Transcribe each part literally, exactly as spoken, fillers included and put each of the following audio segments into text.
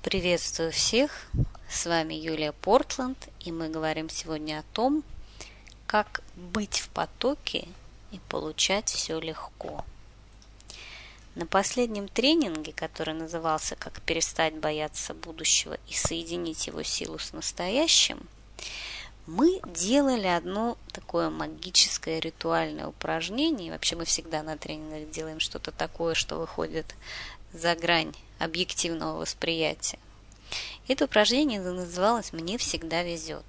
Приветствую всех, с вами Юлия Портланд, и мы говорим сегодня о том, как быть в потоке и получать все легко. На последнем тренинге, который назывался «Как перестать бояться будущего и соединить его силу с настоящим», мы делали одно такое магическое ритуальное упражнение. Вообще мы всегда на тренингах делаем что-то такое, что выходит за грань объективного восприятия. Это упражнение называлось «Мне всегда везет».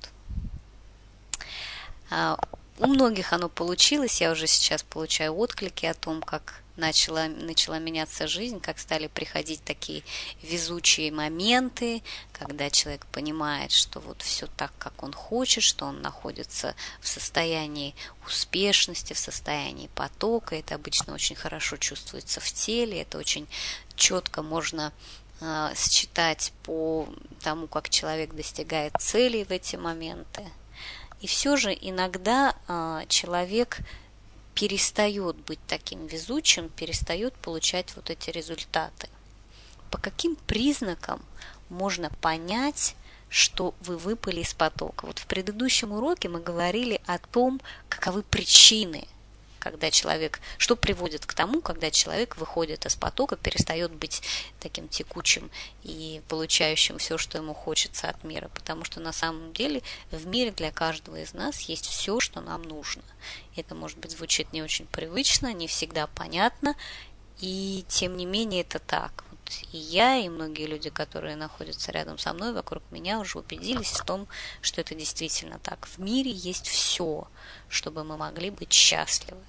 У многих оно получилось, я уже сейчас получаю отклики о том, как начала, начала меняться жизнь, как стали приходить такие везучие моменты, когда человек понимает, что вот все так, как он хочет, что он находится в состоянии успешности, в состоянии потока. Это обычно очень хорошо чувствуется в теле, это очень четко можно э, считать по тому, как человек достигает целей в эти моменты. И все же иногда э, человек перестает быть таким везучим, перестает получать вот эти результаты. По каким признакам можно понять, что вы выпали из потока? Вот в предыдущем уроке мы говорили о том, каковы причины, когда человек, что приводит к тому, когда человек выходит из потока, перестает быть таким текучим и получающим все, что ему хочется от мира. Потому что на самом деле в мире для каждого из нас есть все, что нам нужно. Это, может быть, звучит не очень привычно, не всегда понятно, и тем не менее это так. Вот и я, и многие люди, которые находятся рядом со мной, вокруг меня, уже убедились в том, что это действительно так. В мире есть все, чтобы мы могли быть счастливы.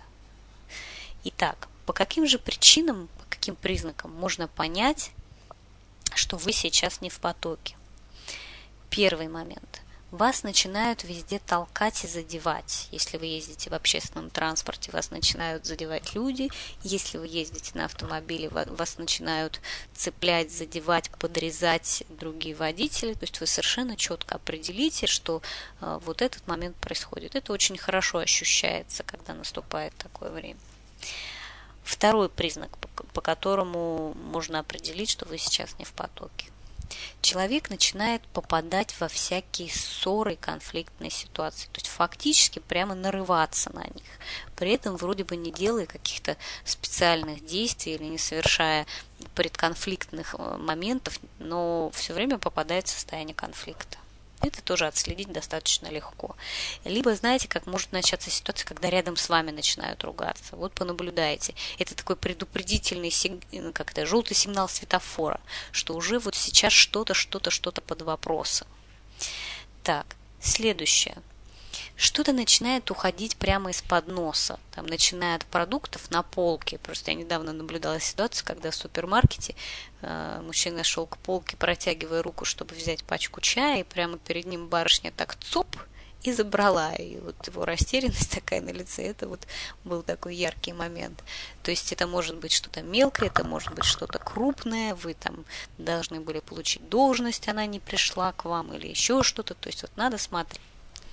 Итак, по каким же причинам, по каким признакам можно понять, что вы сейчас не в потоке? Первый момент. Вас начинают везде толкать и задевать. Если вы ездите в общественном транспорте, вас начинают задевать люди. Если вы ездите на автомобиле, вас начинают цеплять, задевать, подрезать другие водители. То есть вы совершенно четко определите, что э, вот этот момент происходит. Это очень хорошо ощущается, когда наступает такое время. Второй признак, по которому можно определить, что вы сейчас не в потоке. Человек начинает попадать во всякие ссоры, конфликтные ситуации, то есть фактически прямо нарываться на них, при этом вроде бы не делая каких-то специальных действий или не совершая предконфликтных моментов, но все время попадает в состояние конфликта. Это тоже отследить достаточно легко. Либо, знаете, как может начаться ситуация, когда рядом с вами начинают ругаться. Вот понаблюдайте. Это такой предупредительный, как это, желтый сигнал светофора, что уже вот сейчас что-то, что-то, что-то под вопросом. Так, следующее. Что-то начинает уходить прямо из-под носа. Там, начиная от продуктов на полке. Просто я недавно наблюдала ситуацию, когда в супермаркете э, мужчина шел к полке, протягивая руку, чтобы взять пачку чая, и прямо перед ним барышня так цоп и забрала. И вот его растерянность такая на лице, это вот был такой яркий момент. То есть это может быть что-то мелкое, это может быть что-то крупное, вы там должны были получить должность, она не пришла к вам, или еще что-то. То есть вот надо смотреть.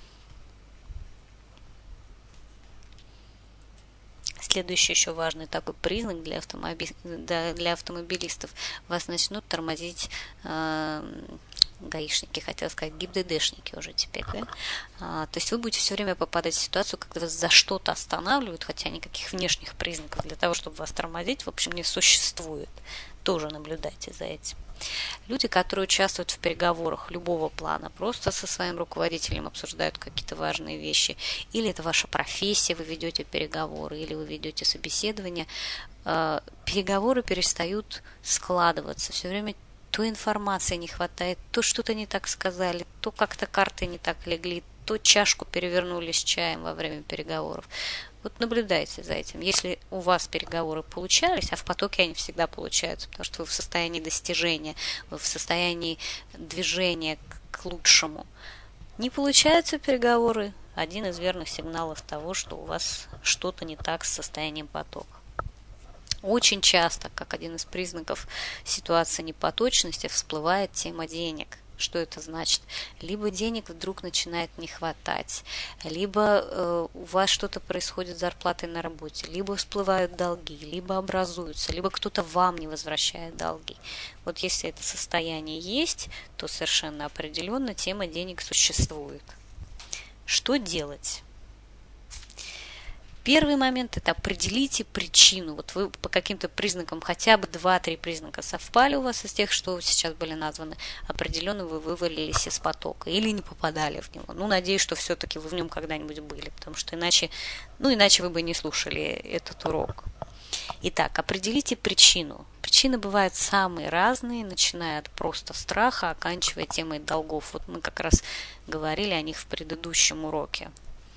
Следующий еще важный такой признак для, автомоби... для автомобилистов. Вас начнут тормозить э, гаишники, хотела сказать, ГИБДДшники уже теперь. Да? А, то есть вы будете все время попадать в ситуацию, когда вас за что-то останавливают, хотя никаких внешних признаков для того, чтобы вас тормозить, в общем, не существует. Тоже наблюдайте за этим. Люди, которые участвуют в переговорах любого плана, просто со своим руководителем обсуждают какие-то важные вещи, или это ваша профессия, вы ведете переговоры, или вы ведете собеседование, переговоры перестают складываться. Все время то информации не хватает, то что-то не так сказали, то как-то карты не так легли, то чашку перевернули с чаем во время переговоров. Вот наблюдайте за этим. Если у вас переговоры получались, а в потоке они всегда получаются, потому что вы в состоянии достижения, вы в состоянии движения к лучшему. Не получаются переговоры, один из верных сигналов того, что у вас что-то не так с состоянием потока. Очень часто, как один из признаков ситуации непоточности, всплывает тема денег. Что это значит? Либо денег вдруг начинает не хватать, либо э, у вас что-то происходит с зарплатой на работе, либо всплывают долги, либо образуются, либо кто-то вам не возвращает долги. Вот если это состояние есть, то совершенно определенно тема денег существует. Что делать? Первый момент – это определите причину. Вот вы по каким-то признакам, хотя бы два-три признака совпали у вас из тех, что сейчас были названы, определенно вы вывалились из потока или не попадали в него. Ну, надеюсь, что все-таки вы в нем когда-нибудь были, потому что иначе, ну, иначе вы бы не слушали этот урок. Итак, определите причину. Причины бывают самые разные, начиная от просто страха, оканчивая темой долгов. Вот мы как раз говорили о них в предыдущем уроке.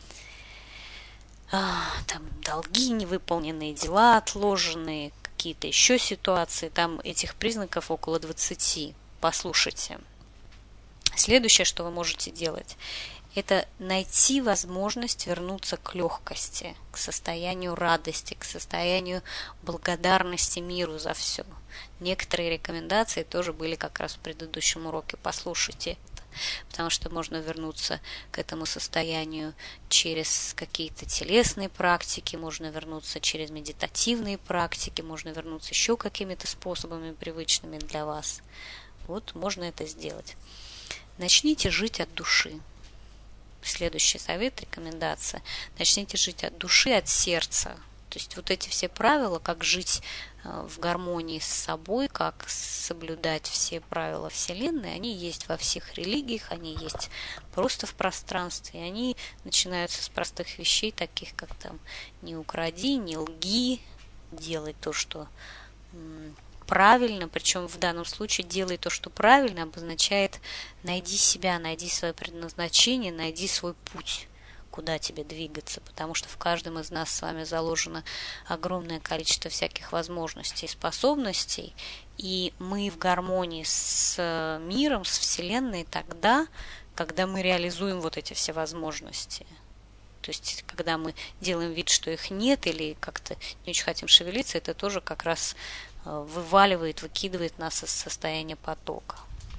Там долги, невыполненные дела, отложенные, какие-то еще ситуации, там этих признаков около двадцати. Послушайте. Следующее, что вы можете делать, это найти возможность вернуться к легкости, к состоянию радости, к состоянию благодарности миру за все. Некоторые рекомендации тоже были как раз в предыдущем уроке. Послушайте. Потому что можно вернуться к этому состоянию через какие-то телесные практики, можно вернуться через медитативные практики, можно вернуться еще какими-то способами привычными для вас. Вот можно это сделать. Начните жить от души. Следующий совет, рекомендация. Начните жить от души, от сердца. То есть вот эти все правила, как жить в гармонии с собой, как соблюдать все правила Вселенной, они есть во всех религиях, они есть просто в пространстве. И они начинаются с простых вещей, таких как там не укради, не лги, делай то, что правильно. Причем в данном случае делай то, что правильно, обозначает найди себя, найди свое предназначение, найди свой путь, куда тебе двигаться, потому что в каждом из нас с вами заложено огромное количество всяких возможностей и способностей, и мы в гармонии с миром, с Вселенной тогда, когда мы реализуем вот эти все возможности. То есть, когда мы делаем вид, что их нет, или как-то не очень хотим шевелиться, это тоже как раз вываливает, выкидывает нас из состояния потока.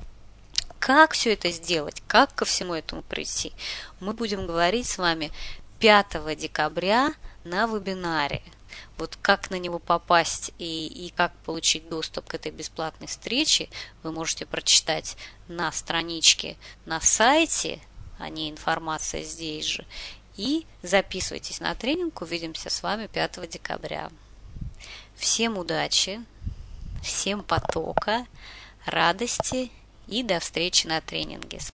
Как все это сделать? Как ко всему этому прийти? Мы будем говорить с вами пятого декабря на вебинаре. Вот как на него попасть и, и как получить доступ к этой бесплатной встрече, вы можете прочитать на страничке на сайте, а не информация здесь же. И записывайтесь на тренинг. Увидимся с вами пятого декабря. Всем удачи, всем потока, радости и до встречи на тренинге.